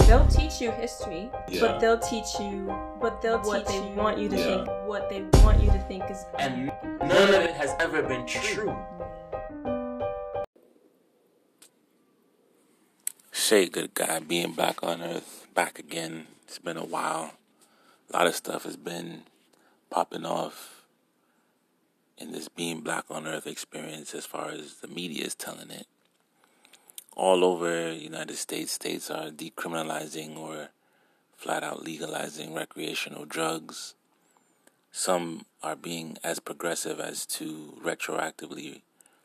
They'll teach you history, Yeah. but they'll teach you what they want you to Yeah. think. What they want you to think is. And none of it has ever been true. Shay, good guy, being back on Earth, back again. It's been a while. A lot of stuff has been popping off in this being black on Earth experience as far as the media is telling it. All over the United States, states are decriminalizing or flat out legalizing recreational drugs. Some are being as progressive as to retroactively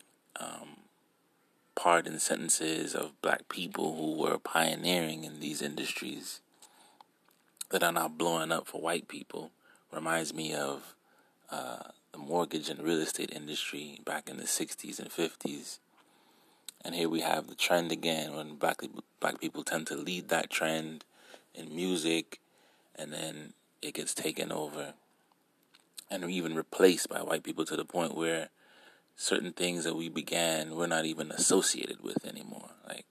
pardon sentences of black people who were pioneering in these industries that are now blowing up for white people. Reminds me of the mortgage and real estate industry back in the 60s and 50s. And here we have the trend again when black people tend to lead that trend in music, and then it gets taken over and even replaced by white people to the point where certain things that we began we're not even associated with anymore.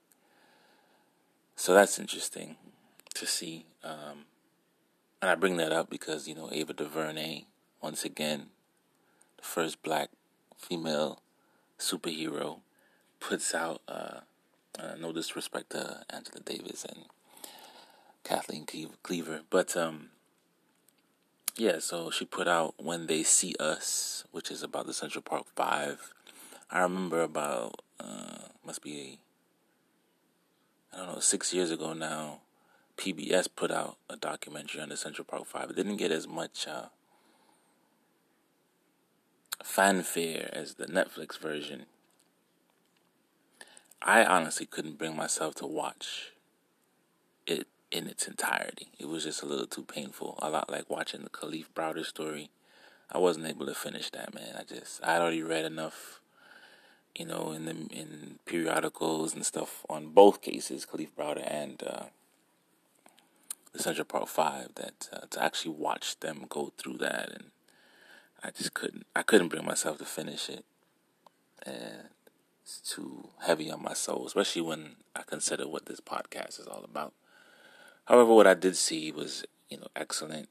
So that's interesting to see. And I bring that up because, Ava DuVernay, once again, the first black female superhero, puts out, no disrespect to Angela Davis and Kathleen Cleaver, but so she put out When They See Us, which is about the Central Park 5. I remember about, must be, 6 years ago now, PBS put out a documentary on the Central Park 5. It didn't get as much fanfare as the Netflix version. I honestly couldn't bring myself to watch it in its entirety. It was just a little too painful. A lot like watching the Kalief Browder story. I wasn't able to finish that, man. I had already read enough, in periodicals and stuff on both cases, Kalief Browder and the Central Park 5, that to actually watch them go through that, and I just couldn't bring myself to finish it. And it's too heavy on my soul, especially when I consider what this podcast is all about. However, what I did see was, excellent,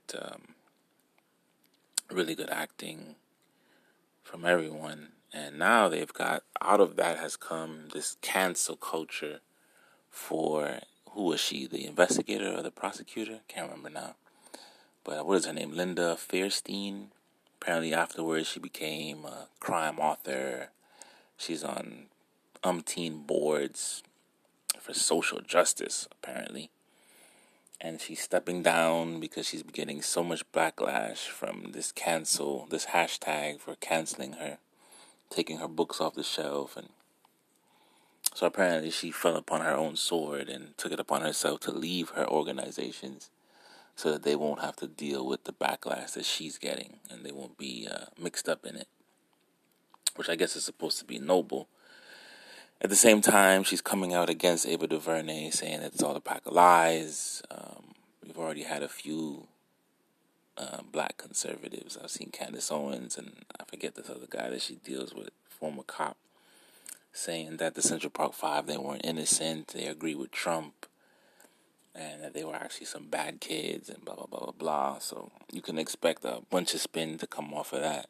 really good acting from everyone. And now they've got, out of that has come this cancel culture for, who was she, the investigator or the prosecutor? Can't remember now. But what is her name? Linda Fairstein. Apparently afterwards she became a crime author. She's on umpteen boards for social justice, apparently. And she's stepping down because she's getting so much backlash from this hashtag for canceling her, taking her books off the shelf. And so apparently she fell upon her own sword and took it upon herself to leave her organizations so that they won't have to deal with the backlash that she's getting and they won't be mixed up in it, which I guess is supposed to be noble. At the same time, she's coming out against Ava DuVernay, saying it's all a pack of lies. We've already had a few black conservatives. I've seen Candace Owens, and I forget this other guy that she deals with, former cop, saying that the Central Park 5, they weren't innocent, they agree with Trump, and that they were actually some bad kids, and blah, blah, blah, blah, blah. So you can expect a bunch of spin to come off of that,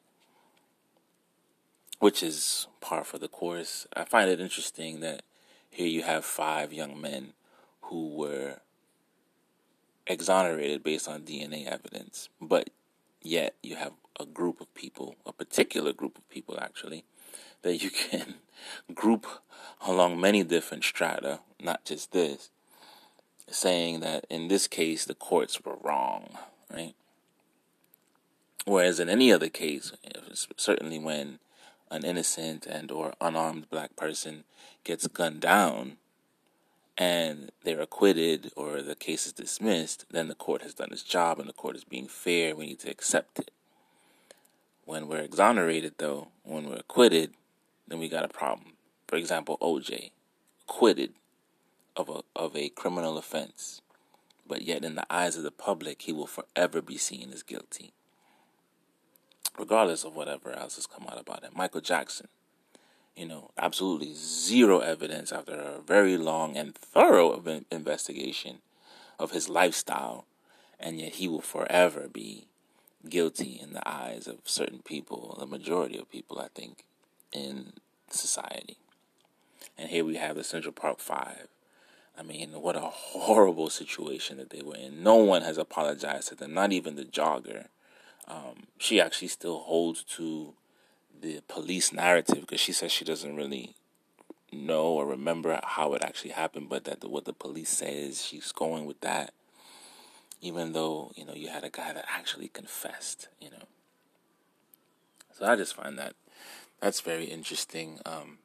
which is par for the course. I find it interesting that here you have 5 young men who were exonerated based on DNA evidence, but yet you have a group of people, a particular group of people actually, that you can group along many different strata, not just this, saying that in this case the courts were wrong, right? Whereas in any other case, certainly when an innocent and or unarmed black person gets gunned down and they're acquitted or the case is dismissed, then the court has done its job and the court is being fair. We need to accept it. When we're exonerated, though, when we're acquitted, then we got a problem. For example, OJ, acquitted of a criminal offense, but yet in the eyes of the public, he will forever be seen as guilty, regardless of whatever else has come out about him. Michael Jackson, absolutely zero evidence after a very long and thorough investigation of his lifestyle, and yet he will forever be guilty in the eyes of certain people, the majority of people, I think, in society. And here we have the Central Park Five. I mean, what a horrible situation that they were in. No one has apologized to them, not even the jogger. She actually still holds to the police narrative because she says she doesn't really know or remember how it actually happened, but that what the police says, she's going with that, even though, you had a guy that actually confessed, So I just find that's very interesting.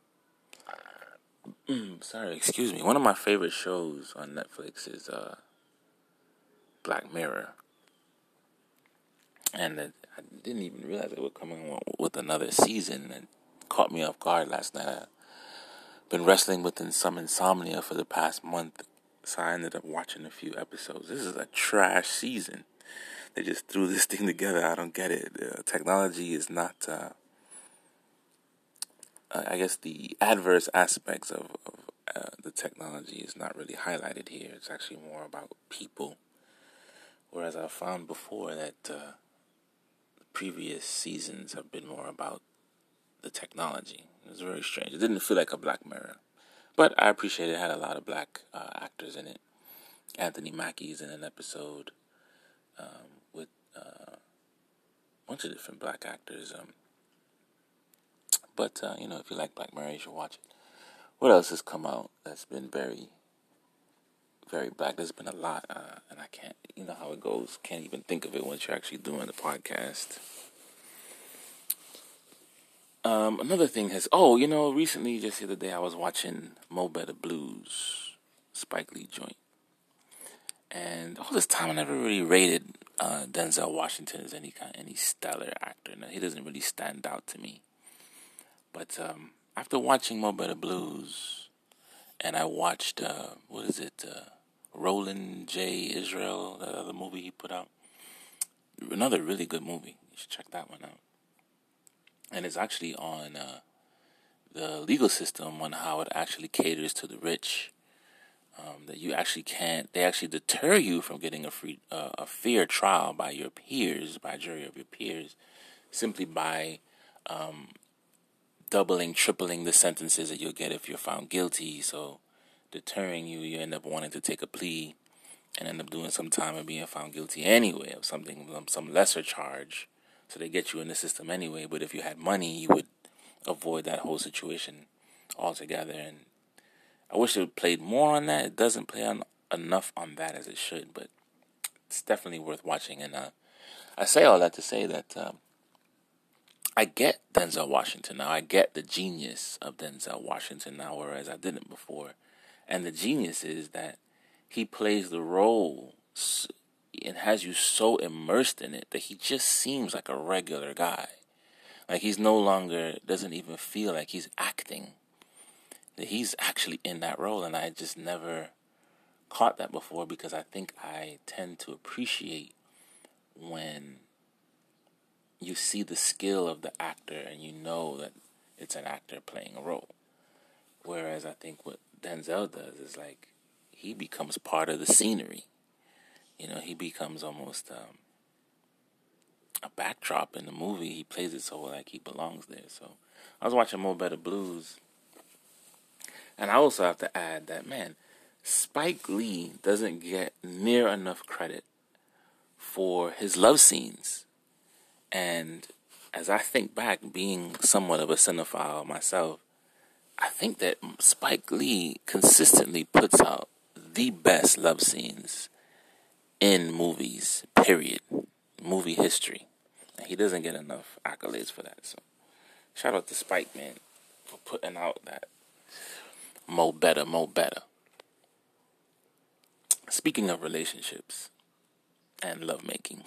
Excuse me. One of my favorite shows on Netflix is Black Mirror. And I didn't even realize they were coming with another season. It caught me off guard last night. I've been wrestling with some insomnia for the past month, so I ended up watching a few episodes. This is a trash season. They just threw this thing together. I don't get it. Technology is not... I guess the adverse aspects of the technology is not really highlighted here. It's actually more about people. Whereas I found before that previous seasons have been more about the technology. It was very strange. It didn't feel like a Black Mirror. But I appreciate it. It had a lot of black actors in it. Anthony Mackie's in an episode with a bunch of different black actors. But, if you like Black Mirror, you should watch it. What else has come out that's been very, very black? There's been a lot, and I can't, you know how it goes. Can't even think of it once you're actually doing the podcast. Another thing recently, just the other day, I was watching Mo Better Blues, Spike Lee joint. And all this time, I never really rated Denzel Washington as any stellar actor. Now, he doesn't really stand out to me. But after watching Mo Better Blues, and I watched, Roland J. Israel, the other movie he put out. Another really good movie. You should check that one out. And it's actually on the legal system, on how it actually caters to the rich. That you actually can't, they actually deter you from getting a fair trial by your peers, by a jury of your peers, simply by doubling, tripling the sentences that you'll get if you're found guilty. So deterring you, you end up wanting to take a plea and end up doing some time and being found guilty anyway of some lesser charge. So they get you in the system anyway. But if you had money, you would avoid that whole situation altogether. And I wish it played more on that. It doesn't play on enough on that as it should, but it's definitely worth watching. And I say all that to say that I get Denzel Washington now. I get the genius of Denzel Washington now, whereas I didn't before. And the genius is that he plays the role and has you so immersed in it that he just seems like a regular guy. Like he's no longer, doesn't even feel like he's acting. That he's actually in that role, and I just never caught that before because I think I tend to appreciate when you see the skill of the actor and you know that it's an actor playing a role. Whereas I think what Denzel does is like he becomes part of the scenery. He becomes almost a backdrop in the movie. He plays it so like he belongs there. So I was watching Mo Better Blues. And I also have to add that, man, Spike Lee doesn't get near enough credit for his love scenes. And as I think back, being somewhat of a cinephile myself, I think that Spike Lee consistently puts out the best love scenes in movies, period. Movie history. And he doesn't get enough accolades for that. So shout out to Spike, man, for putting out that Mo Better. Speaking of relationships and lovemaking,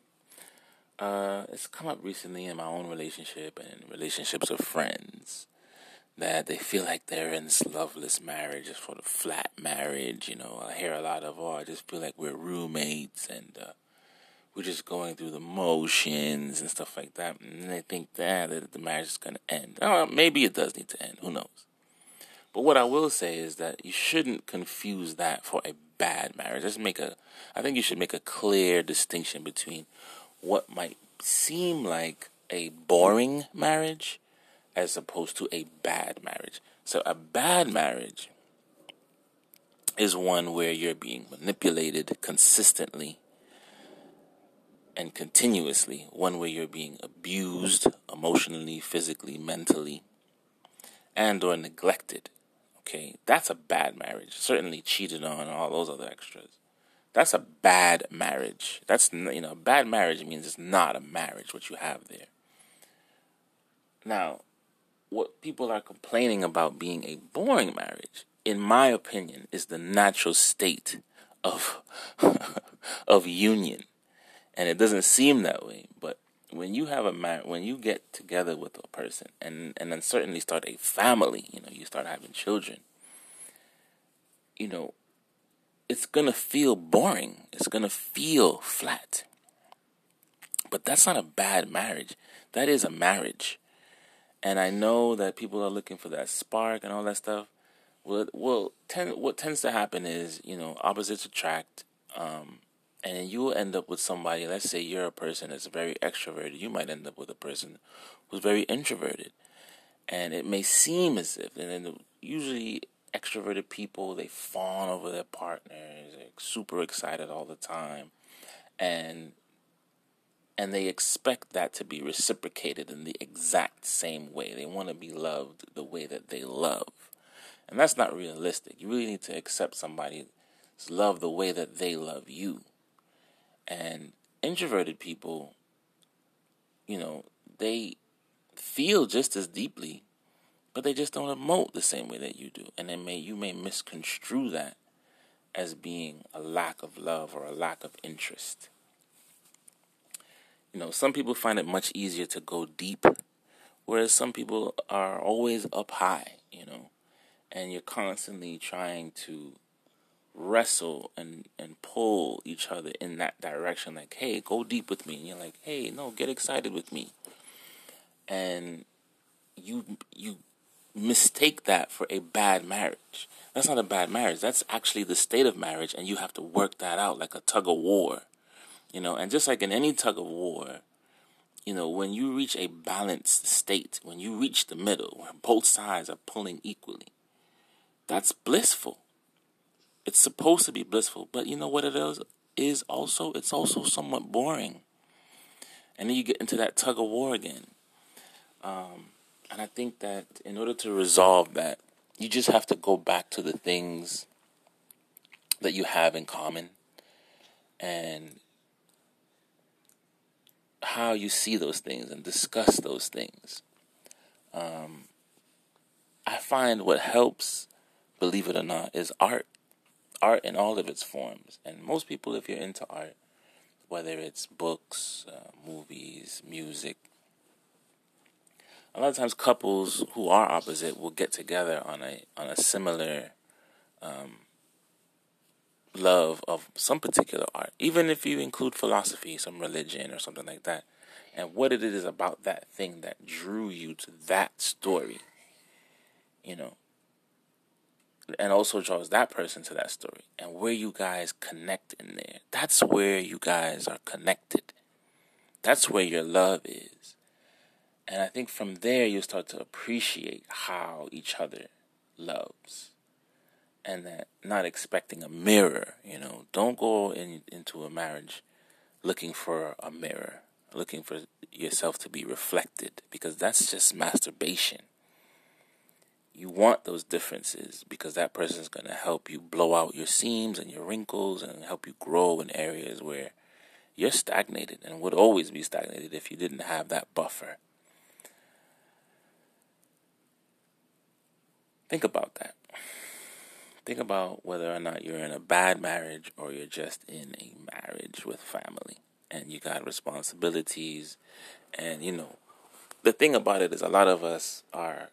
it's come up recently in my own relationship and in relationships of friends that they feel like they're in this loveless marriage, this sort of flat marriage. I hear a lot of, I just feel like we're roommates and we're just going through the motions and stuff like that. And they think that the marriage is going to end. Maybe it does need to end. Who knows? But what I will say is that you shouldn't confuse that for a bad marriage. I think you should make a clear distinction between what might seem like a boring marriage as opposed to a bad marriage. So a bad marriage is one where you're being manipulated consistently and continuously, one where you're being abused emotionally, physically, mentally, and or neglected. Okay, that's a bad marriage. Certainly cheated on and all those other extras. That's a bad marriage. A bad marriage means it's not a marriage, what you have there. Now, what people are complaining about being a boring marriage, in my opinion, is the natural state of of union. And it doesn't seem that way, but when you have when you get together with a person and then certainly start a family, you start having children, it's going to feel boring. It's going to feel flat. But that's not a bad marriage. That is a marriage. And I know that people are looking for that spark and all that stuff. What tends to happen is, opposites attract. And you will end up with somebody, let's say you're a person that's very extroverted. You might end up with a person who's very introverted. And it may seem as if, and then usually extroverted people, they fawn over their partners, they're super excited all the time. And they expect that to be reciprocated in the exact same way. They want to be loved the way that they love. And that's not realistic. You really need to accept somebody's love the way that they love you. And introverted people, they feel just as deeply, but they just don't emote the same way that you do. And you may misconstrue that as being a lack of love or a lack of interest. Some people find it much easier to go deep, whereas some people are always up high, and you're constantly trying to wrestle and pull each other in that direction, like, hey, go deep with me. And you're like, hey, no, get excited with me. And you mistake that for a bad marriage. That's not a bad marriage. That's actually the state of marriage, and you have to work that out like a tug of war. And just like in any tug of war, when you reach a balanced state, when you reach the middle, where both sides are pulling equally, that's blissful. It's supposed to be blissful, but you know what it is also? It's also somewhat boring. And then you get into that tug of war again. And I think that in order to resolve that, you just have to go back to the things that you have in common and how you see those things and discuss those things. I find what helps, believe it or not, is art. Art in all of its forms. And most people, if you're into art, whether it's books, movies, music, a lot of times couples who are opposite will get together on a similar love of some particular art, even if you include philosophy, some religion or something like that, and what it is about that thing that drew you to that story, and also draws that person to that story, and where you guys connect in there. That's where you guys are connected. That's where your love is. And I think from there you'll start to appreciate how each other loves. And that not expecting a mirror, Don't go into a marriage looking for a mirror, looking for yourself to be reflected, because that's just masturbation. You want those differences because that person is going to help you blow out your seams and your wrinkles and help you grow in areas where you're stagnated and would always be stagnated if you didn't have that buffer. Think about that. Think about whether or not you're in a bad marriage or you're just in a marriage with family and you got responsibilities. And, the thing about it is a lot of us are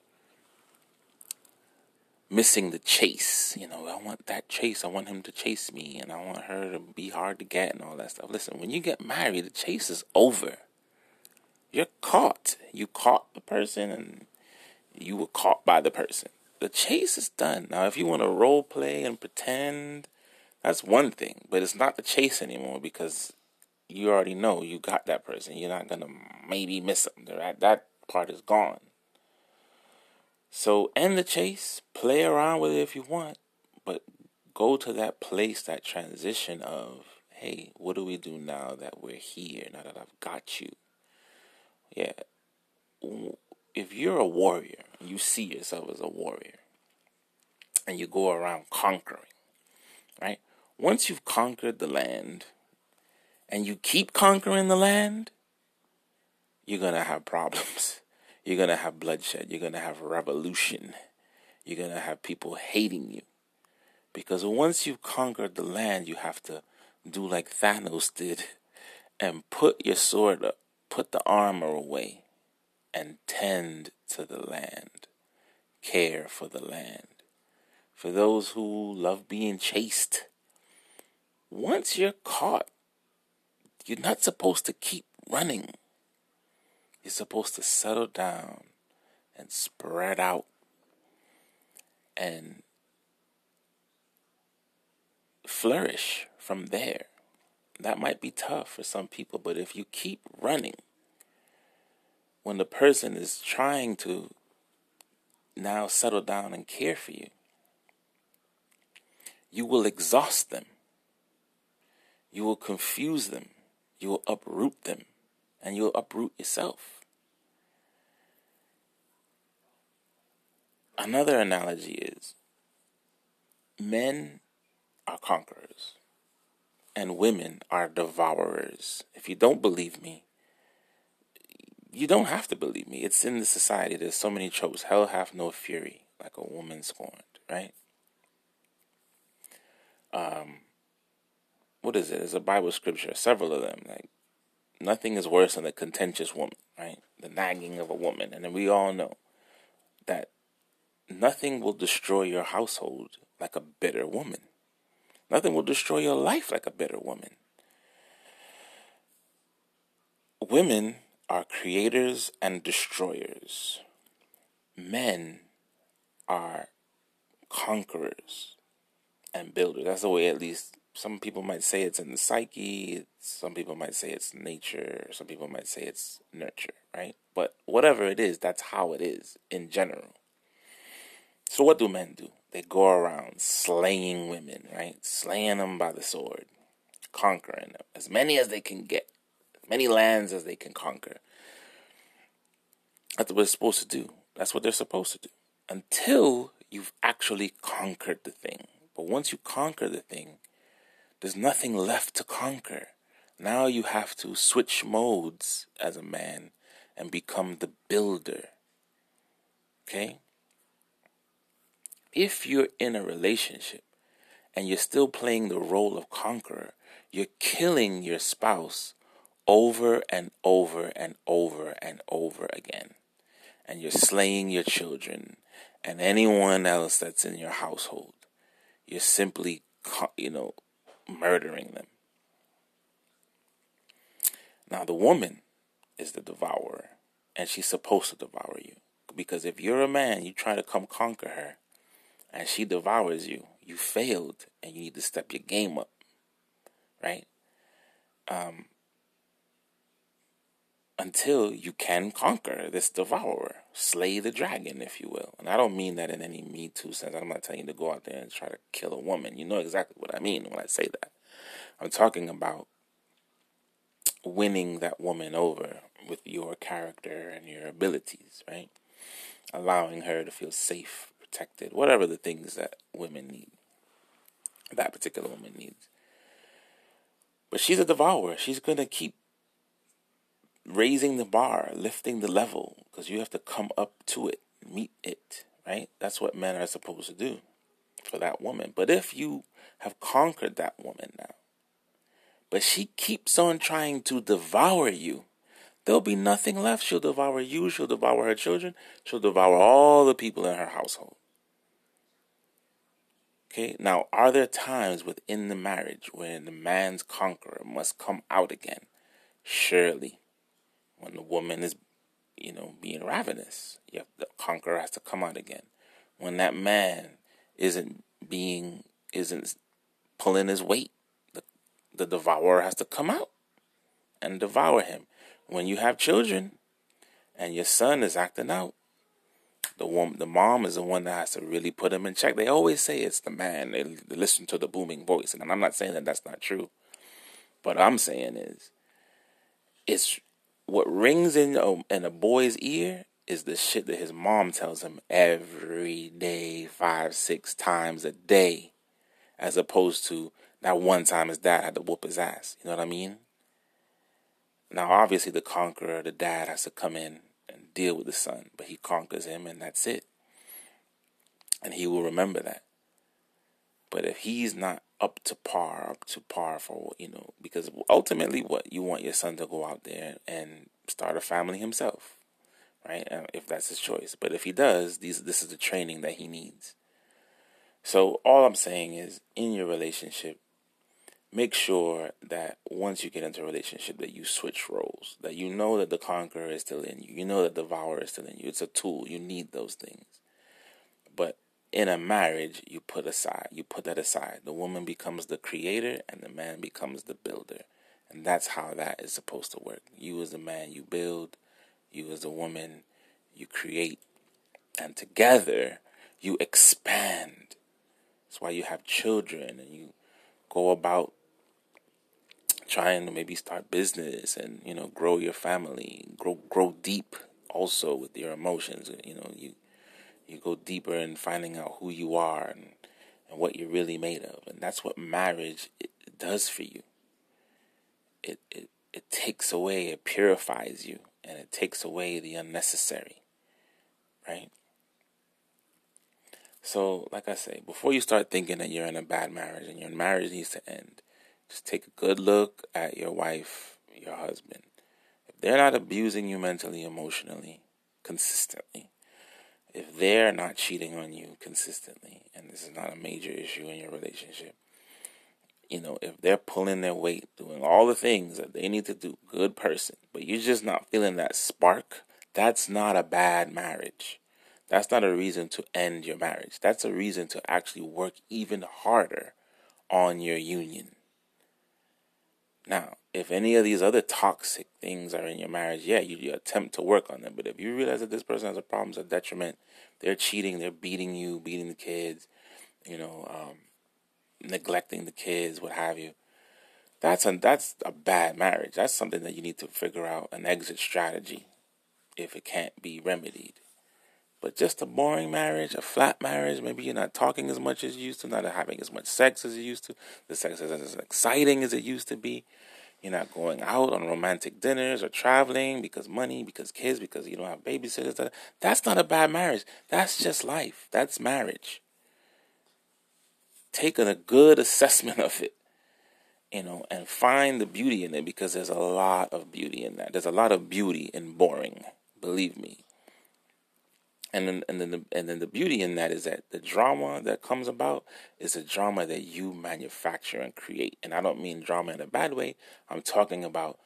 missing the chase. I want that chase. I want him to chase me, and I want her to be hard to get and all that stuff. Listen, when you get married, the chase is over. You're caught. You caught the person, and you were caught by the person. the chase is done. Now, if you want to role play and pretend, that's one thing. But it's not the chase anymore because you already know you got that person. You're not going to maybe miss them. That part is gone. So end the chase. Play around with it if you want. But go to that place, that transition of, hey, what do we do now that we're here, now that I've got you? Yeah. If you're a warrior, you see yourself as a warrior, and you go around conquering, right? Once you've conquered the land, and you keep conquering the land, you're going to have problems. You're going to have bloodshed. You're going to have revolution. You're going to have people hating you. Because once you've conquered the land, you have to do like Thanos did and put your sword up, put the armor away, and tend to the land. Care for the land. For those who love being chased, once you're caught, you're not supposed to keep running. You're supposed to settle down and spread out and flourish from there. That might be tough for some people, but if you keep running, when the person is trying to now settle down and care for you, you will exhaust them. You will confuse them. You will uproot them. And you'll uproot yourself. Another analogy is men are conquerors and women are devourers. If you don't believe me, you don't have to believe me. It's in the society. There's so many tropes. Hell hath no fury, like a woman scorned, right? What is it? There's a Bible scripture, several of them. Like, nothing is worse than a contentious woman, right? The nagging of a woman. And then we all know that nothing will destroy your household like a bitter woman. Nothing will destroy your life like a bitter woman. Women are creators and destroyers. Men are conquerors and builders. That's the way, at least, some people might say it's in the psyche. Some people might say it's nature. Some people might say it's nurture, right? But whatever it is, that's how it is in general. So what do men do? They go around slaying women, right? Slaying them by the sword, conquering them. As many as they can get. As many lands as they can conquer. That's what they're supposed to do. That's what they're supposed to do. Until you've actually conquered the thing. But once you conquer the thing, there's nothing left to conquer. Now you have to switch modes as a man and become the builder. Okay? If you're in a relationship and you're still playing the role of conqueror, you're killing your spouse over and over and over and over again. And you're slaying your children and anyone else that's in your household. You're simply, murdering them. Now, the woman is the devourer, and she's supposed to devour you. Because if you're a man, you try to come conquer her, and she devours you, you failed, and you need to step your game up, right? Until you can conquer this devourer, slay the dragon, if you will. And I don't mean that in any Me Too sense. I'm not telling you to go out there and try to kill a woman. You know exactly what I mean when I say that. I'm talking about winning that woman over with your character and your abilities, right? Allowing her to feel safe, protected, whatever the things that women need, that particular woman needs. But she's a devourer. She's going to keep raising the bar, lifting the level, because you have to come up to it, meet it, right? That's what men are supposed to do for that woman. But if you have conquered that woman now, but she keeps on trying to devour you, there'll be nothing left. She'll devour you, she'll devour her children, she'll devour all the people in her household. Okay, now, are there times within the marriage where the man's conqueror must come out again? Surely. When the woman is, being ravenous, the conqueror has to come out again. when that man isn't pulling his weight. The devourer has to come out and devour him. When you have children and your son is acting out, the mom is the one that has to really put him in check. They always say it's the man. They listen to the booming voice, and I'm not saying that that's not true. What I'm saying is, it's what rings in a boy's ear is the shit that his mom tells him every day, 5-6 times a day, as opposed to that one time his dad had to whoop his ass. You know what I mean? Now, obviously, the conqueror, the dad, has to come in and deal with the son, but he conquers him, and that's it. And he will remember that. But if he's not up to par for, because ultimately what you want your son to go out there and start a family himself, right? If that's his choice. But if he does, this is the training that he needs. So all I'm saying is, in your relationship, make sure that once you get into a relationship that you switch roles, that you know that the conqueror is still in you. You know that the devourer is still in you. It's a tool. You need those things. But in a marriage, you put that aside. The woman becomes the creator and the man becomes the builder. And that's how that is supposed to work. You as the man, you build. You as the woman, you create. And together, you expand. That's why you have children and you go about trying to maybe start business and, grow your family, grow deep also with your emotions. You go deeper in finding out who you are and what you're really made of. And that's what marriage it does for you. It takes away, it purifies you, and it takes away the unnecessary, right? So, like I say, before you start thinking that you're in a bad marriage and your marriage needs to end, just take a good look at your wife, your husband. If they're not abusing you mentally, emotionally, consistently, if they're not cheating on you consistently, and this is not a major issue in your relationship, if they're pulling their weight, doing all the things that they need to do, good person, but you're just not feeling that spark, that's not a bad marriage. That's not a reason to end your marriage. That's a reason to actually work even harder on your union. Now, if any of these other toxic things are in your marriage, yeah, you attempt to work on them. But if you realize that this person has a problem, it's a detriment, they're cheating, they're beating you, beating the kids, neglecting the kids, what have you, that's a bad marriage. That's something that you need to figure out an exit strategy if it can't be remedied. But just a boring marriage, a flat marriage, maybe you're not talking as much as you used to, not having as much sex as you used to, the sex isn't as exciting as it used to be, you're not going out on romantic dinners or traveling because money, because kids, because you don't have babysitters. That's not a bad marriage. That's just life. That's marriage. Take a good assessment of it, and find the beauty in it, because there's a lot of beauty in that. There's a lot of beauty in boring, believe me. And then the beauty in that is that the drama that comes about is a drama that you manufacture and create. And I don't mean drama in a bad way. I'm talking about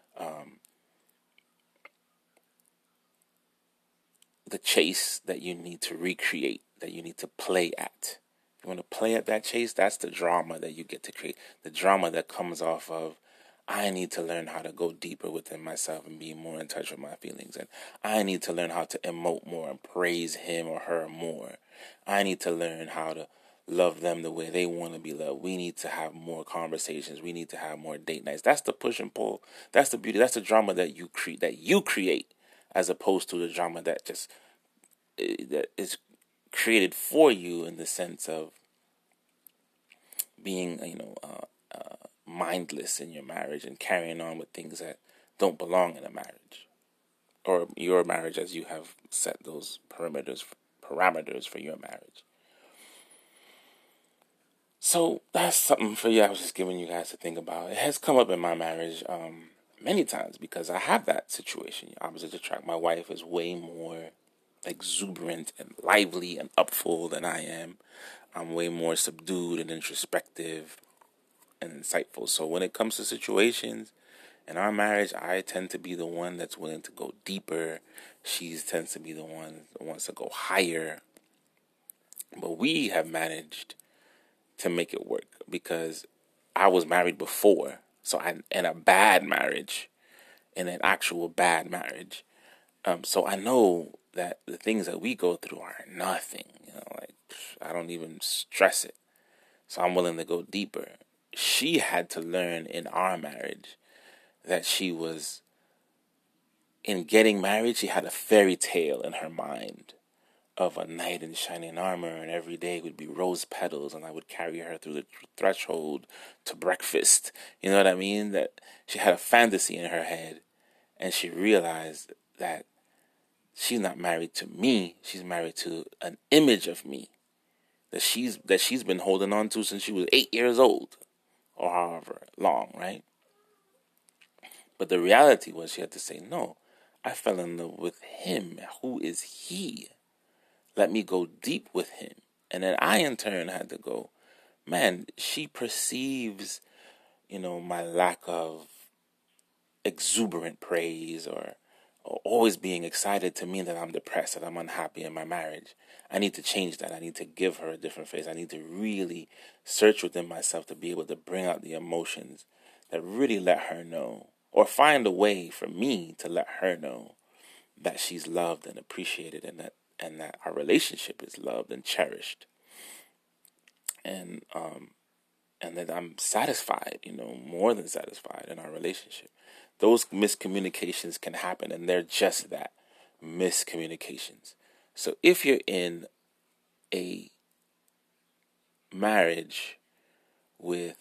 the chase that you need to recreate, that you need to play at. If you want to play at that chase, that's the drama that you get to create. The drama that comes off of, I need to learn how to go deeper within myself and be more in touch with my feelings. And I need to learn how to emote more and praise him or her more. I need to learn how to love them the way they want to be loved. We need to have more conversations. We need to have more date nights. That's the push and pull. That's the beauty. That's the drama that you create, as opposed to the drama that is created for you, in the sense of being, mindless in your marriage and carrying on with things that don't belong in a marriage, or your marriage, as you have set those parameters for your marriage. So that's something for you. I was just giving you guys to think about. It has come up in my marriage many times, because I have that situation. Opposite attract. My wife is way more exuberant and lively and upful than I am. I'm way more subdued and introspective and insightful. So when it comes to situations in our marriage, I tend to be the one that's willing to go deeper. She tends to be the one that wants to go higher. But we have managed to make it work because I was married before. So I in a bad marriage, in an actual bad marriage. So I know that the things that we go through are nothing. Like I don't even stress it. So I'm willing to go deeper. She had to learn in our marriage that she was, in getting married, she had a fairy tale in her mind of a knight in shining armor, and every day would be rose petals, and I would carry her through the threshold to breakfast. You know what I mean? That she had a fantasy in her head, and she realized that she's not married to me. She's married to an image of me that she's been holding on to since she was 8 years old, or however long, right? But the reality was she had to say, no, I fell in love with him. Who is he? Let me go deep with him. And then I, in turn, had to go, man, she perceives, my lack of exuberant praise or always being excited to mean that I'm depressed, that I'm unhappy in my marriage. I need to change that. I need to give her a different face. I need to really search within myself to be able to bring out the emotions that really let her know, or find a way for me to let her know that she's loved and appreciated, and that our relationship is loved and cherished, and that I'm satisfied, more than satisfied in our relationship. Those miscommunications can happen, and they're just that, miscommunications. So if you're in a marriage with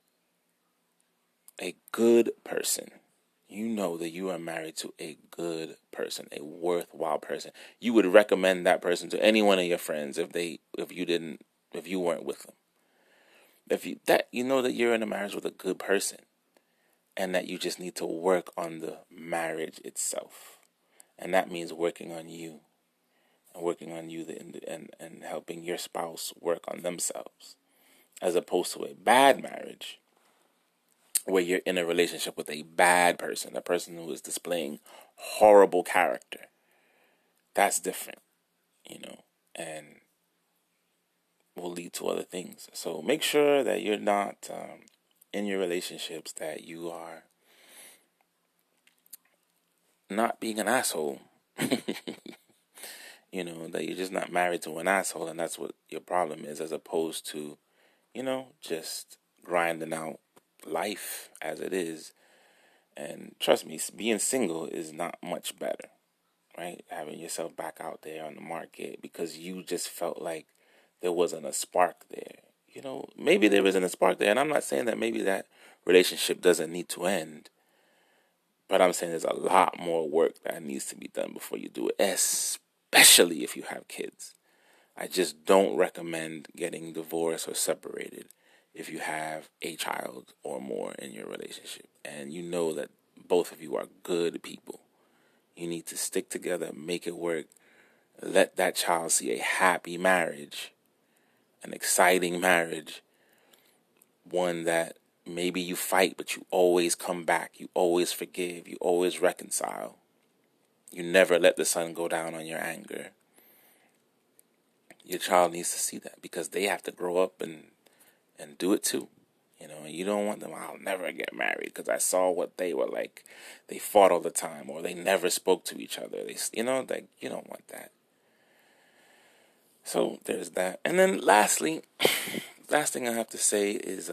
a good person, you know that you are married to a good person, a worthwhile person. You would recommend that person to any one of your friends if you weren't with them. You know that you're in a marriage with a good person, and that you just need to work on the marriage itself, and that means working on you, and working on you, and helping your spouse work on themselves, as opposed to a bad marriage, where you're in a relationship with a bad person, a person who is displaying horrible character. That's different, and will lead to other things. So make sure that you're not in your relationships, that you are not being an asshole. That you're just not married to an asshole, and that's what your problem is, as opposed to, just grinding out life as it is. And trust me, being single is not much better, right? Having yourself back out there on the market because you just felt like there wasn't a spark there. Maybe there isn't a spark there, and I'm not saying that maybe that relationship doesn't need to end, but I'm saying there's a lot more work that needs to be done before you do it, especially if you have kids. I just don't recommend getting divorced or separated if you have a child or more in your relationship, and you know that both of you are good people. You need to stick together, make it work, let that child see a happy marriage, an exciting marriage, one that maybe you fight, but you always come back, you always forgive, you always reconcile. You never let the sun go down on your anger. Your child needs to see that, because they have to grow up and do it too. And you don't want them, I'll never get married because I saw what they were like. They fought all the time, or they never spoke to each other. You don't want that. So there's that. And then lastly, last thing I have to say is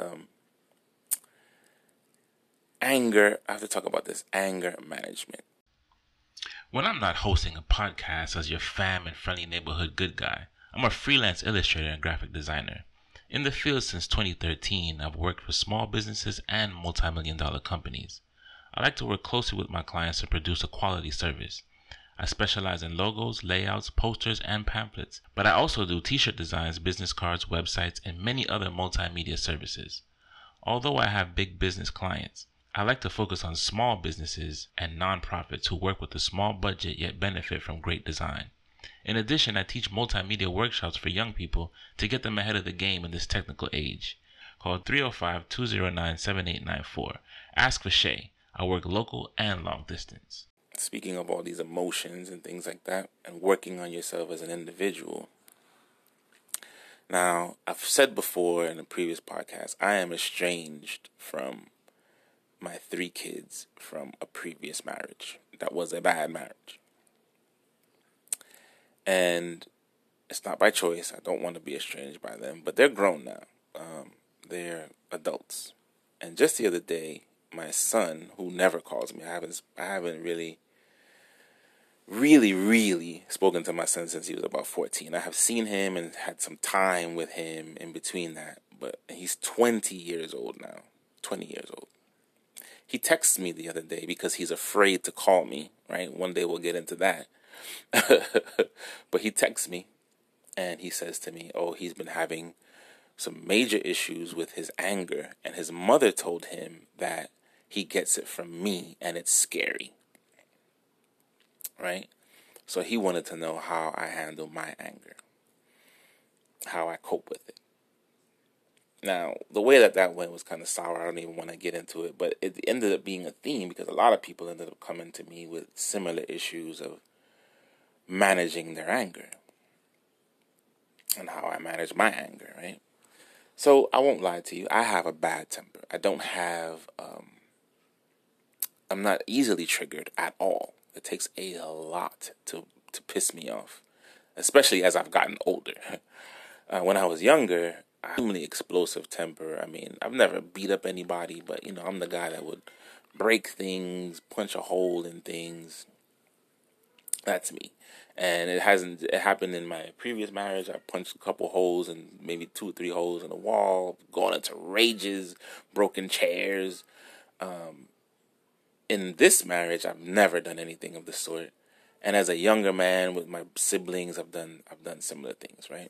anger. I have to talk about this, anger management. When I'm not hosting a podcast as your fam and friendly neighborhood good guy, I'm a freelance illustrator and graphic designer. In the field since 2013, I've worked for small businesses and multi-million-dollar companies. I like to work closely with my clients to produce a quality service. I specialize in logos, layouts, posters, and pamphlets, but I also do t-shirt designs, business cards, websites, and many other multimedia services. Although I have big business clients, I like to focus on small businesses and nonprofits who work with a small budget yet benefit from great design. In addition, I teach multimedia workshops for young people to get them ahead of the game in this technical age. Call 305-209-7894. Ask for Shay. I work local and long distance. Speaking of all these emotions and things like that, and working on yourself as an individual, Now, I've said before in a previous podcast, I am estranged from my 3 kids from a previous marriage that was a bad marriage. And it's not by choice. I don't want to be estranged by them, but they're grown now. They're adults. And just the other day, my son, who never calls me, I haven't really spoken to my son since he was about 14. I have seen him and had some time with him in between that, but he's 20 years old now. 20 years old. He texts me the other day because he's afraid to call me, right? One day we'll get into that. But he texts me and he says to me, oh, he's been having some major issues with his anger, and his mother told him that he gets it from me and it's scary, right? So he wanted to know how I handle my anger, how I cope with it. Now, the way that went was kind of sour. I don't even want to get into it, but it ended up being a theme because a lot of people ended up coming to me with similar issues of managing their anger and how I manage my anger, right? So I won't lie to you. I have a bad temper. I don't have, I'm not easily triggered at all. It takes a lot to piss me off, especially as I've gotten older. When I was younger, I had really explosive temper. I mean, I've never beat up anybody, but, I'm the guy that would break things, punch a hole in things. That's me. And it happened in my previous marriage. I punched a couple holes and maybe 2 or 3 holes in the wall, going into rages, broken chairs. In this marriage, I've never done anything of the sort. And as a younger man with my siblings, I've done similar things, right?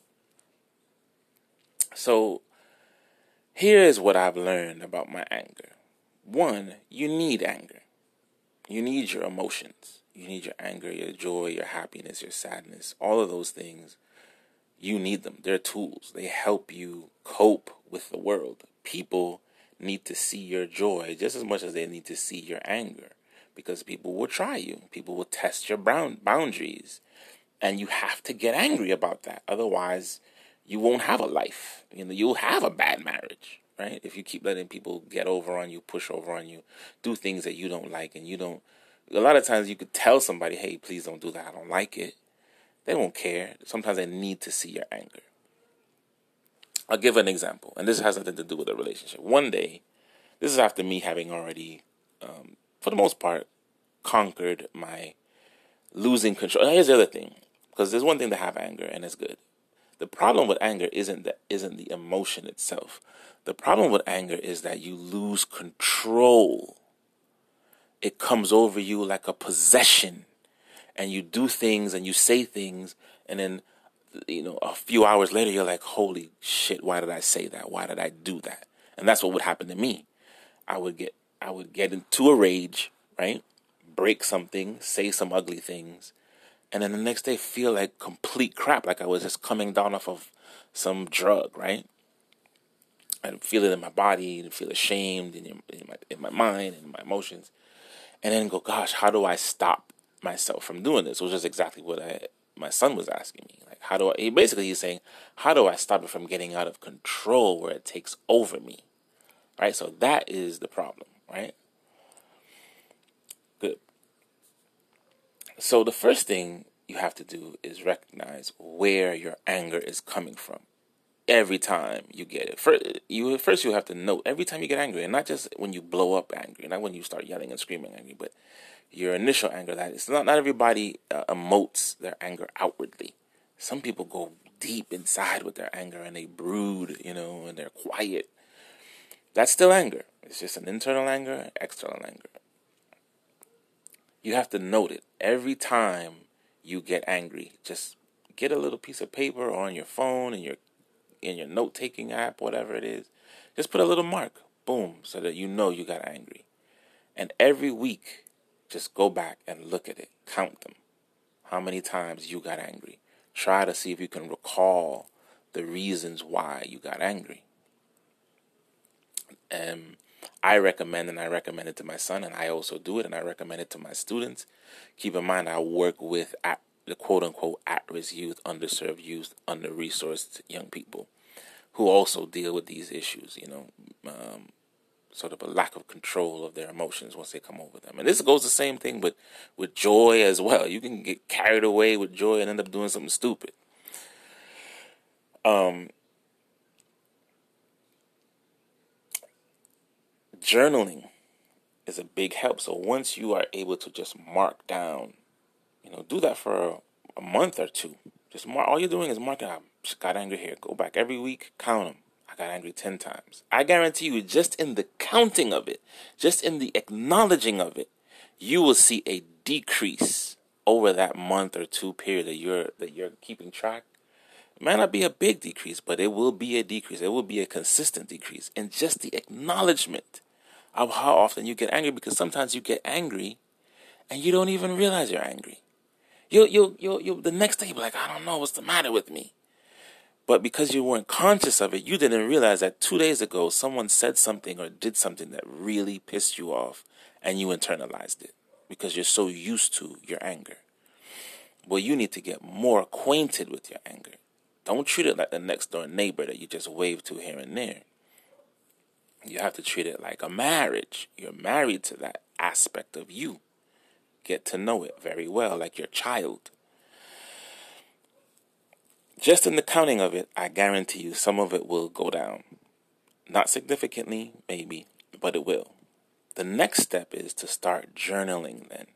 So here is what I've learned about my anger. 1, you need anger. You need your emotions. You need your anger, your joy, your happiness, your sadness. All of those things, you need them. They're tools. They help you cope with the world. People need to see your joy just as much as they need to see your anger, because people will try you. People will test your boundaries, and you have to get angry about that. Otherwise, you won't have a life. You'll have a bad marriage, right? If you keep letting people get over on you, push over on you, do things that you don't like, and you don't. A lot of times you could tell somebody, hey, please don't do that. I don't like it. They won't care. Sometimes they need to see your anger. I'll give an example, and this has nothing to do with a relationship. One day, this is after me having already, for the most part, conquered my losing control. Here's the other thing, because there's one thing to have anger, and it's good. The problem with anger isn't the emotion itself. The problem with anger is that you lose control. It comes over you like a possession, and you do things and you say things, and then, a few hours later, you're like, holy shit, why did I say that? Why did I do that? And that's what would happen to me. I would get into a rage, right? Break something, say some ugly things, and then the next day feel like complete crap, like I was just coming down off of some drug, right? I'd feel it in my body, and feel ashamed in my mind and my emotions. And then go, gosh, how do I stop myself from doing this? Which is exactly what my son was asking me. Like, he's saying, how do I stop it from getting out of control where it takes over me? Right? So that is the problem, right? Good. So the first thing you have to do is recognize where your anger is coming from. Every time you get it. First you have to note every time you get angry, and not just when you blow up angry, not when you start yelling and screaming angry, but your initial anger. That it's not everybody emotes their anger outwardly. Some people go deep inside with their anger and they brood, and they're quiet. That's still anger. It's just an internal anger, external anger. You have to note it every time you get angry. Just get a little piece of paper on your phone and in your note-taking app, whatever it is, just put a little mark, boom, so that you know you got angry. And every week, just go back and look at it. Count them. How many times you got angry. Try to see if you can recall the reasons why you got angry. And I recommend it to my son, and I also do it, and I recommend it to my students. Keep in mind, I work with the quote-unquote at-risk youth, underserved youth, under-resourced young people who also deal with these issues, sort of a lack of control of their emotions once they come over them. And this goes the same thing with joy as well. You can get carried away with joy and end up doing something stupid. Journaling is a big help. So once you are able to just mark down, do that for a month or two. Just mark. All you're doing is marking. I got angry here. Go back every week. Count them. I got angry 10 times. I guarantee you, just in the counting of it, just in the acknowledging of it, you will see a decrease over that month or two period that you're keeping track. It might not be a big decrease, but it will be a decrease. It will be a consistent decrease in just the acknowledgement of how often you get angry, because sometimes you get angry and you don't even realize you're angry. You'll the next day you'll be like, I don't know what's the matter with me. But because you weren't conscious of it, you didn't realize that 2 days ago someone said something or did something that really pissed you off, and you internalized it because you're so used to your anger. Well, you need to get more acquainted with your anger. Don't treat it like the next door neighbor that you just wave to here and there. You have to treat it like a marriage. You're married to that aspect of you. Get to know it very well, like your child. Just in the counting of it, I guarantee you some of it will go down. Not significantly, maybe, but it will. The next step is to start journaling then.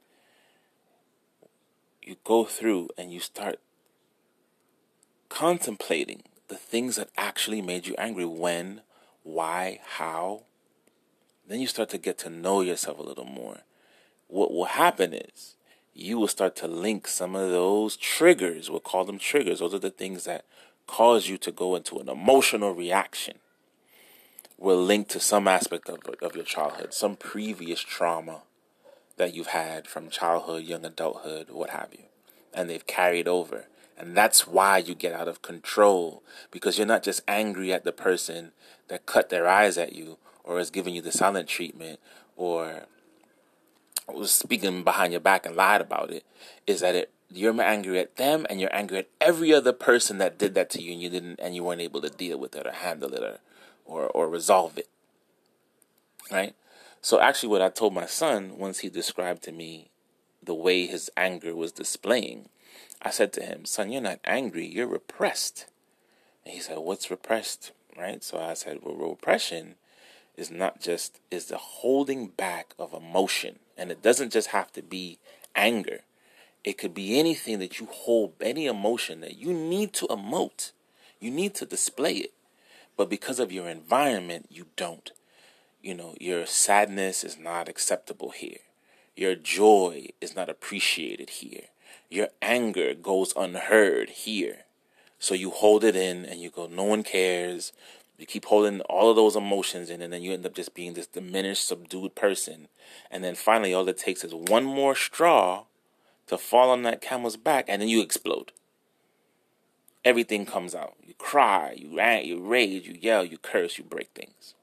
You go through and you start contemplating the things that actually made you angry. When, why, how. Then you start to get to know yourself a little more. What will happen is you will start to link some of those triggers. We'll call them triggers. Those are the things that cause you to go into an emotional reaction. Will link to some aspect of your childhood, some previous trauma that you've had from childhood, young adulthood, what have you. And they've carried over. And that's why you get out of control, because you're not just angry at the person that cut their eyes at you or is giving you the silent treatment or was speaking behind your back and lied about it. Is that you're angry at them, and you're angry at every other person that did that to you, and you weren't able to deal with it or handle it or resolve it. Right? So actually what I told my son once he described to me the way his anger was displaying, I said to him, son, you're not angry, you're repressed. And he said, what's repressed? Right? So I said, well, repression is the holding back of emotion. And it doesn't just have to be anger. It could be anything that you hold, any emotion that you need to emote. You need to display it. But because of your environment, you don't. Your sadness is not acceptable here. Your joy is not appreciated here. Your anger goes unheard here. So you hold it in and you go, no one cares. You keep holding all of those emotions in, and then you end up just being this diminished, subdued person. And then finally, all it takes is one more straw to fall on that camel's back, and then you explode. Everything comes out. You cry, you rage, you yell, you curse, you break things.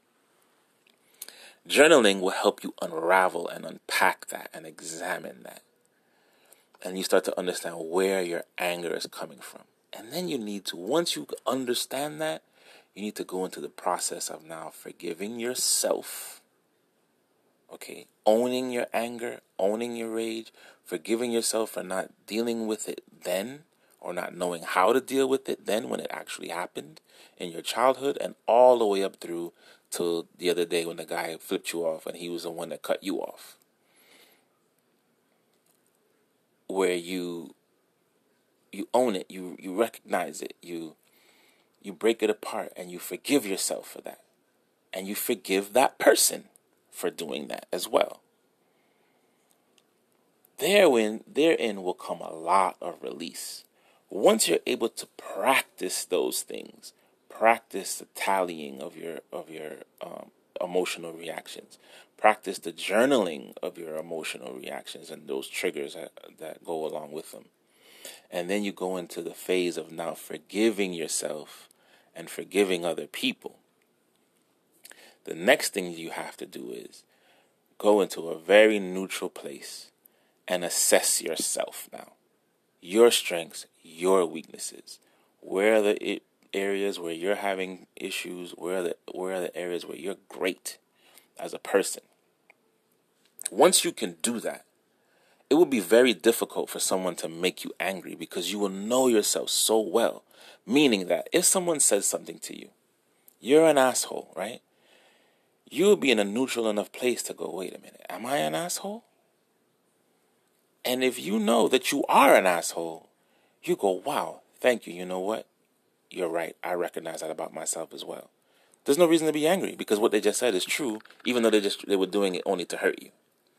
Journaling will help you unravel and unpack that and examine that. And you start to understand where your anger is coming from. And then you need to, once you understand that, you need to go into the process of now forgiving yourself. Okay, owning your anger, owning your rage, forgiving yourself for not dealing with it then, or not knowing how to deal with it then when it actually happened in your childhood, and all the way up through till the other day when the guy flipped you off and he was the one that cut you off. Where you own it, you recognize it, you break it apart, and you forgive yourself for that. And you forgive that person for doing that as well. Therein will come a lot of release. Once you're able to practice those things, practice the tallying of your emotional reactions, practice the journaling of your emotional reactions and those triggers that go along with them. And then you go into the phase of now forgiving yourself and forgiving other people. The next thing you have to do is go into a very neutral place and assess yourself now. your strengths, your weaknesses. Where are the areas where you're having issues? Where are the areas where you're great as a person? Once you can do that, it will be very difficult for someone to make you angry because you will know yourself so well. Meaning that if someone says something to you, you're an asshole, right? You will be in a neutral enough place to go, wait a minute, am I an asshole? And if you know that you are an asshole, you go, wow, thank you. You know what? You're right. I recognize that about myself as well. There's no reason to be angry because what they just said is true, even though they were doing it only to hurt you.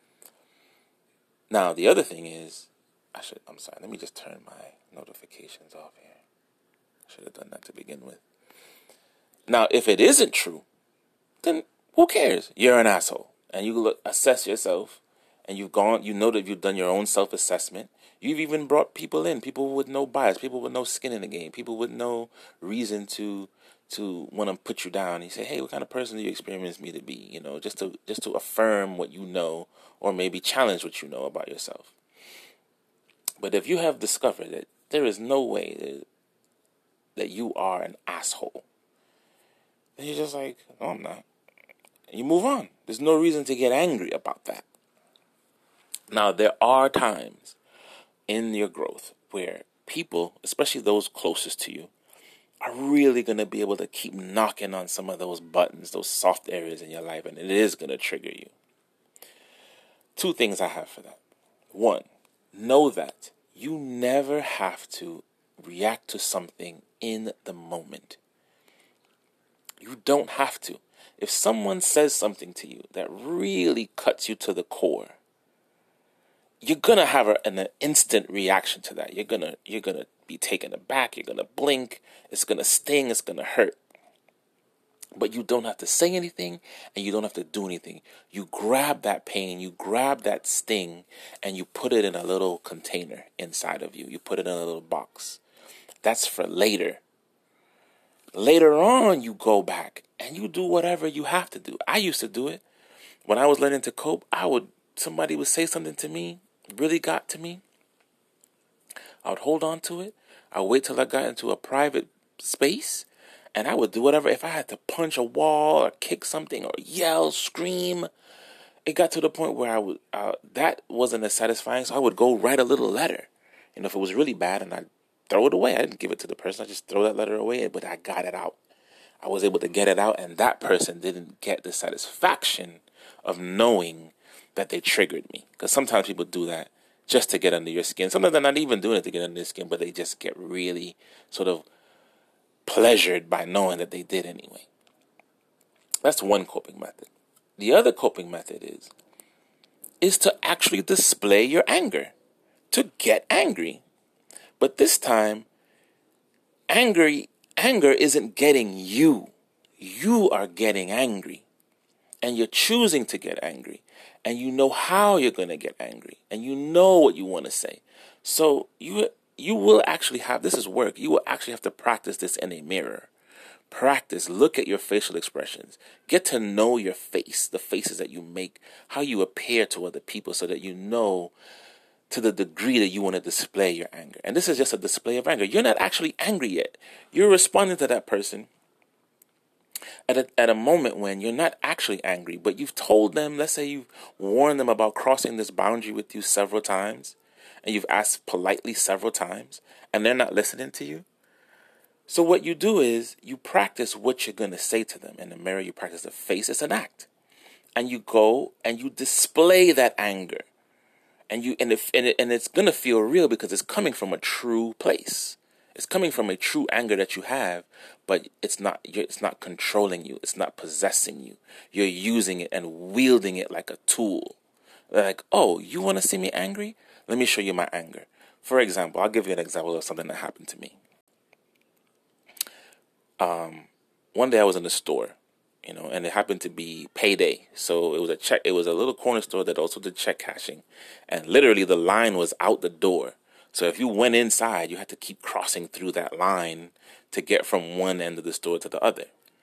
Now, the other thing is, I'm sorry, let me just turn my notifications off here. I should have done that to begin with. Now, if it isn't true, then who cares? You're an asshole. And you assess yourself, and you know that you've done your own self-assessment. You've even brought people in, people with no bias, people with no skin in the game, people with no reason to want to put you down. You say, hey, what kind of person do you experience me to be? You know, just to affirm what you know, or maybe challenge what you know about yourself. But if you have discovered that there is no way that you are an asshole, then you're just like, no, I'm not. And you move on. There's no reason to get angry about that. Now, there are times in your growth where people, especially those closest to you, are really going to be able to keep knocking on some of those buttons, those soft areas in your life, and it is going to trigger you. Two things I have for that. One, know that you never have to react to something in the moment. You don't have to. If someone says something to you that really cuts you to the core, you're going to have an instant reaction to that. You're going to be taken aback. You're going to blink. It's going to sting. It's going to hurt. But you don't have to say anything, and you don't have to do anything. You grab that pain, you grab that sting, and you put it in a little container inside of you. You put it in a little box. That's for later. Later on, you go back and you do whatever you have to do. I used to do it. When I was learning to cope, somebody would say something to me, really got to me. I would hold on to it. I would wait till I got into a private space, and I would do whatever. If I had to punch a wall or kick something or yell, scream, it got to the point where that wasn't as satisfying, so I would go write a little letter. You know, if it was really bad, and I'd throw it away. I didn't give it to the person. I just throw that letter away, but I got it out. I was able to get it out, and that person didn't get the satisfaction of knowing that they triggered me. Because sometimes people do that just to get under your skin. Sometimes they're not even doing it to get under your skin, but they just get really sort of pleasured by knowing that they did anyway. That's one coping method. The other coping method is to actually display your anger, to get angry. But this time, anger isn't getting you. You are getting angry. And you're choosing to get angry. And you know how you're going to get angry. And you know what you want to say. So you will actually have, this is work, you will actually have to practice this in a mirror. Practice, look at your facial expressions. Get to know your face, the faces that you make, how you appear to other people so that you know to the degree that you want to display your anger. And this is just a display of anger. You're not actually angry yet. You're responding to that person at a moment when you're not actually angry, but you've told them, let's say you've warned them about crossing this boundary with you several times, and you've asked politely several times, and they're not listening to you. So what you do is you practice what you're going to say to them. In the mirror, you practice the face. It's an act. And you go and you display that anger. And it's going to feel real because it's coming from a true place. It's coming from a true anger that you have, but it's not controlling you. It's not possessing you. You're using it and wielding it like a tool. Like, oh, you want to see me angry? Let me show you my anger. For example, I'll give you an example of something that happened to me. One day I was in the store, and it happened to be payday. So it was a little corner store that also did check cashing. And literally the line was out the door. So if you went inside, you had to keep crossing through that line to get from one end of the store to the other.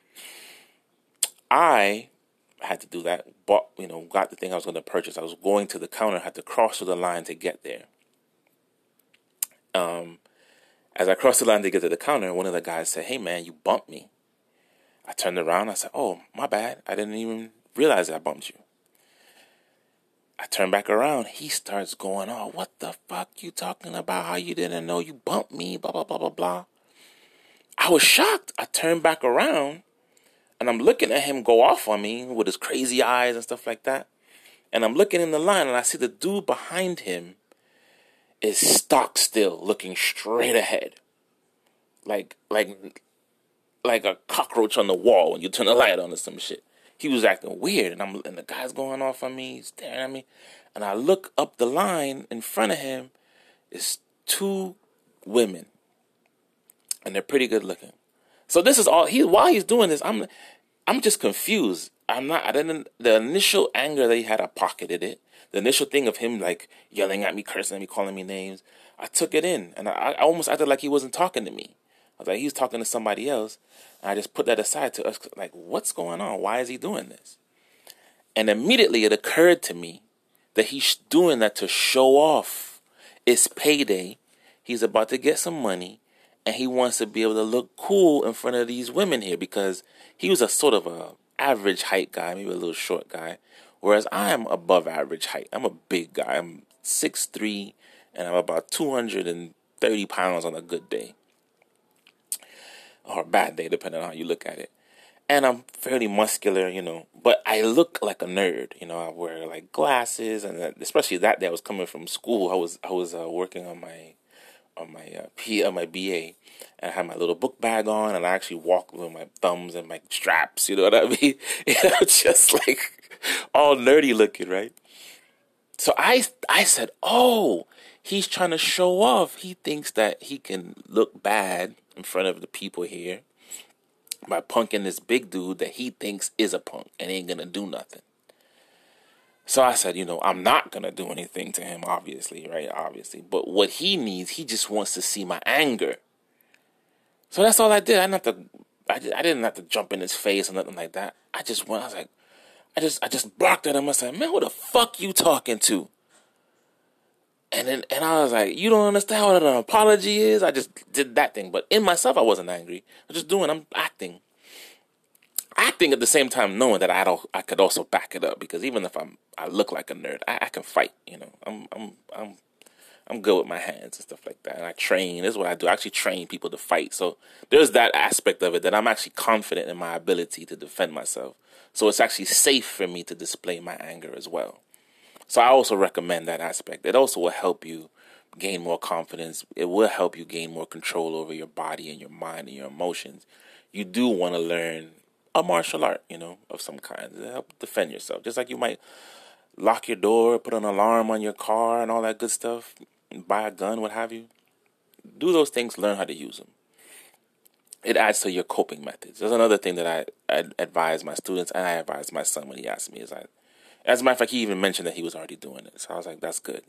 I had to do that, got the thing I was going to purchase. I was going to the counter, had to cross through the line to get there. As I crossed the line to get to the counter, one of the guys said, "Hey, man, you bumped me." I turned around. I said, "Oh, my bad. I didn't even realize I bumped you." I turn back around. He starts going, "Oh, what the fuck you talking about? How you didn't know you bumped me? Blah, blah, blah, blah, blah." I was shocked. I turned back around, and I'm looking at him go off on me with his crazy eyes and stuff like that. And I'm looking in the line, and I see the dude behind him is stock still, looking straight ahead. Like a cockroach on the wall when you turn the light on or some shit. He was acting weird, and the guy's going off on me, staring at me. And I look up the line in front of him. It's 2 women, and they're pretty good looking. So this is all while he's doing this, I'm just confused. The initial anger that he had, I pocketed it. The initial thing of him like yelling at me, cursing at me, calling me names, I took it in, and I almost acted like he wasn't talking to me. I was like, he's talking to somebody else. And I just put that aside to us, like, what's going on? Why is he doing this? And immediately it occurred to me that he's doing that to show off. It's payday. He's about to get some money, and he wants to be able to look cool in front of these women here, because he was a sort of a average height guy, maybe a little short guy, whereas I am above average height. I'm a big guy. I'm 6'3", and I'm about 230 pounds on a good day. Or a bad day, depending on how you look at it. And I'm fairly muscular, but I look like a nerd. I wear like glasses, and especially that day I was coming from school. I was working on my BA, and I had my little book bag on, and I actually walked with my thumbs and my straps. You know what I mean? Just like all nerdy looking, right? So I said, "Oh, he's trying to show off. He thinks that he can look bad in front of the people here by punking this big dude that he thinks is a punk and ain't gonna do nothing." So I said, I'm not gonna do anything to him, obviously, right? Obviously. But what he needs, he just wants to see my anger. So that's all I did. I didn't have to jump in his face or nothing like that. I just barked at him. I said, "Man, who the fuck you talking to?" And I was like, "You don't understand what an apology is?" I just did that thing. But in myself, I wasn't angry. I'm acting. Acting at the same time, knowing that I could also back it up, because even if I look like a nerd, I can fight. I'm good with my hands and stuff like that. And I train. This is what I do. I actually train people to fight. So there's that aspect of it, that I'm actually confident in my ability to defend myself. So it's actually safe for me to display my anger as well. So I also recommend that aspect. It also will help you gain more confidence. It will help you gain more control over your body and your mind and your emotions. You do want to learn a martial art, of some kind to help defend yourself. Just like you might lock your door, put an alarm on your car and all that good stuff, buy a gun, what have you. Do those things, learn how to use them. It adds to your coping methods. There's another thing that I advise my students, and I advise my son when he asked me, as a matter of fact, he even mentioned that he was already doing it. So I was like, that's good,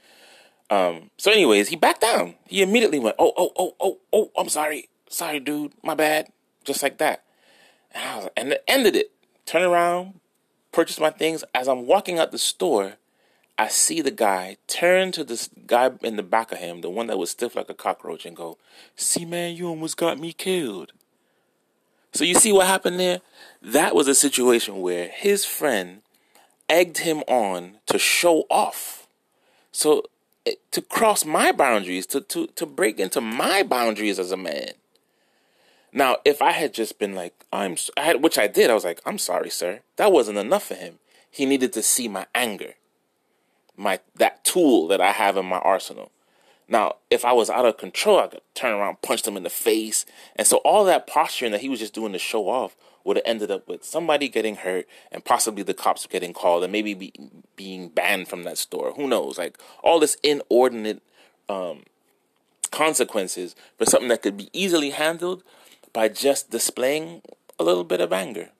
So anyways, he backed down. He immediately went, oh, I'm sorry. Sorry, dude. My bad. Just like that. And it ended it. Turn around, purchase my things. As I'm walking out the store, I see the guy turn to this guy in the back of him, the one that was stiff like a cockroach, and go, "See, man, you almost got me killed." So you see what happened there? That was a situation where his friend egged him on to show off. So to cross my boundaries, to break into my boundaries as a man. Now, if I had just been like, which I did, I was like, "I'm sorry, sir." That wasn't enough for him. He needed to see my anger, that tool that I have in my arsenal. Now, if I was out of control, I could turn around, punch him in the face. And so all that posturing that he was just doing to show off would have ended up with somebody getting hurt and possibly the cops getting called and maybe being banned from that store. Who knows? Like all this inordinate consequences for something that could be easily handled by just displaying a little bit of anger.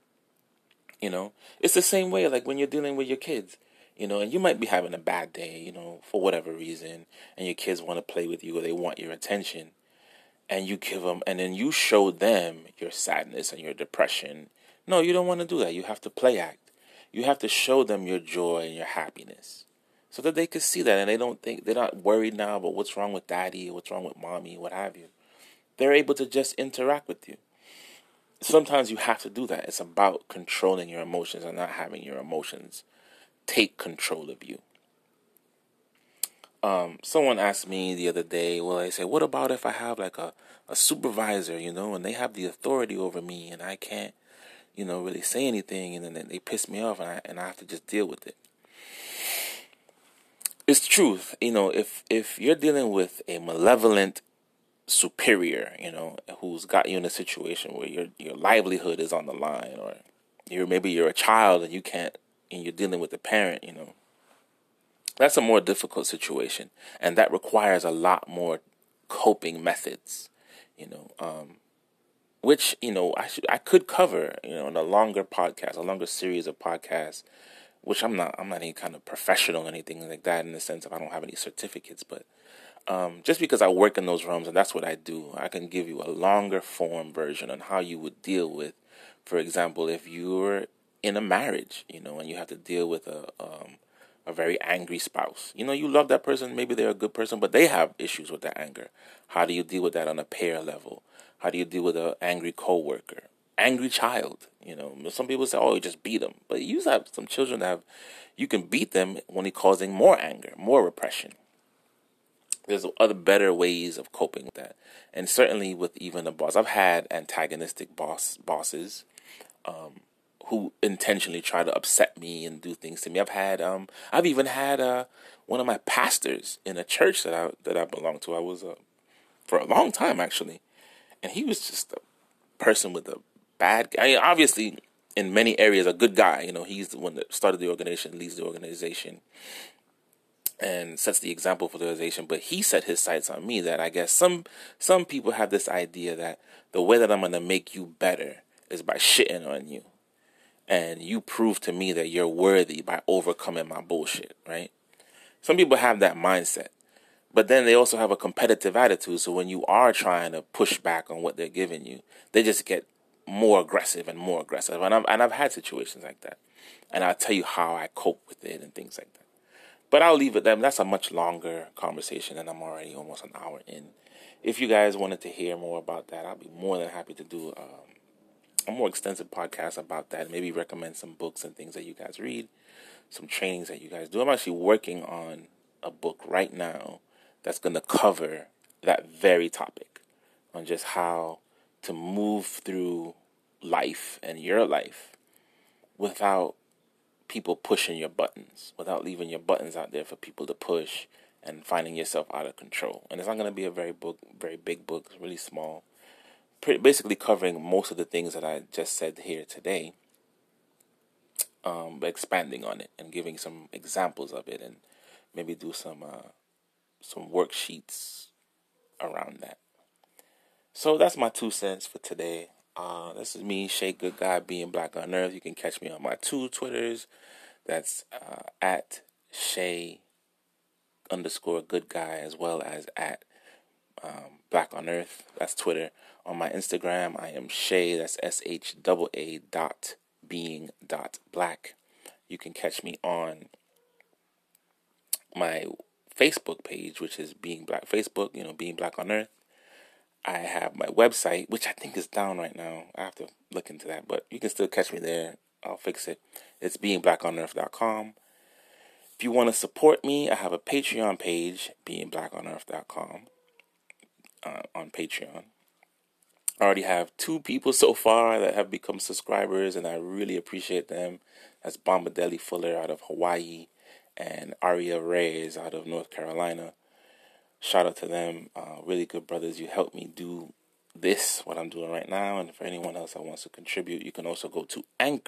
It's the same way like when you're dealing with your kids. And you might be having a bad day, for whatever reason, and your kids want to play with you or they want your attention, and you give them, and then you show them your sadness and your depression. No, you don't want to do that. You have to play act. You have to show them your joy and your happiness. so that they can see that, and they're not worried now about what's wrong with daddy, what's wrong with mommy, what have you. They're able to just interact with you. Sometimes you have to do that. It's about controlling your emotions and not having your emotions take control of you. Someone asked me the other day, well, I said, what about if I have like a supervisor, and they have the authority over me and I can't, really say anything, and then they piss me off and I have to just deal with it. It's truth. If you're dealing with a malevolent superior, who's got you in a situation where your livelihood is on the line, or maybe you're a child and you're dealing with a parent, that's a more difficult situation, and that requires a lot more coping methods, which I could cover, in a longer podcast, a longer series of podcasts, which I'm not any kind of professional or anything like that, in the sense of I don't have any certificates, but just because I work in those realms and that's what I do, I can give you a longer form version on how you would deal with, for example, if you're in a marriage, and you have to deal with a very angry spouse. You love that person, maybe they're a good person, but they have issues with that anger. How do you deal with that on a pair level? How do you deal with an angry coworker? Angry child? Some people say, oh, you just beat them. But you have some children you can beat them when you're causing more anger, more repression. There's other better ways of coping with that. And certainly with even a boss. I've had antagonistic bosses who intentionally try to upset me and do things to me. I've even had one of my pastors in a church that I belong to. I was for a long time, actually, and he was just a person with a bad. Obviously, in many areas, a good guy. He's the one that started the organization, leads the organization, and sets the example for the organization. But he set his sights on me. That I guess some people have this idea that the way that I'm going to make you better is by shitting on you. And you prove to me that you're worthy by overcoming my bullshit, right? Some people have that mindset. But then they also have a competitive attitude. So when you are trying to push back on what they're giving you, they just get more aggressive and more aggressive. And I've had situations like that. And I'll tell you how I cope with it and things like that. But I'll leave it there. That's a much longer conversation, and I'm already almost an hour in. If you guys wanted to hear more about that, I'll be more than happy to do a more extensive podcast about that. Maybe recommend some books and things that you guys read, some trainings that you guys do. I'm actually working on a book right now that's going to cover that very topic, on just how to move through life and your life without people pushing your buttons, without leaving your buttons out there for people to push and finding yourself out of control. And it's not going to be a very big book. It's really small. Basically covering most of the things that I just said here today, but expanding on it and giving some examples of it, and maybe do some worksheets around that. So that's my 2 cents for today. This is me, Shay Good Guy, being Black on Earth. You can catch me on my 2 Twitters. That's at Shay _Good Guy, as well as at Black on Earth. That's Twitter. On my Instagram, I am Shay. That's SHAA.being.black. You can catch me on my Facebook page, which is Being Black Facebook. Being Black on Earth. I have my website, which I think is down right now. I have to look into that, but you can still catch me there. I'll fix it. It's beingblackonearth.com. If you want to support me, I have a Patreon page, beingblackonearth.com, on Patreon. I already have 2 people so far that have become subscribers, and I really appreciate them. That's Bombadeli Fuller out of Hawaii and Aria Reyes out of North Carolina. Shout out to them. Really good brothers. You helped me do what I'm doing right now. And for anyone else that wants to contribute, you can also go to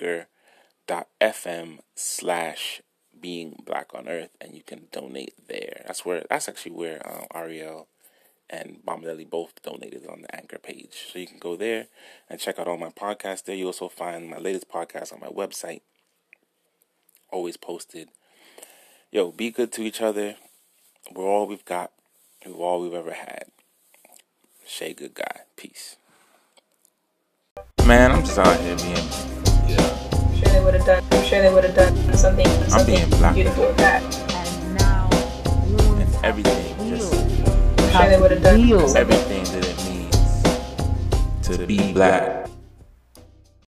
anchor.fm/beingblack-on-earth, and you can donate there. That's actually where Ariel and Bombadeli both donated, on the Anchor page. So you can go there and check out all my podcasts there. You also find my latest podcast on my website, always posted. Yo, be good to each other. We're all we've got. We're all we've ever had. Shay Good Guy. Peace. Man, I'm just out here being... I'm sure they would have done something being black. beautiful with that. And now everything, just Sure they would have done. everything that it means to be black.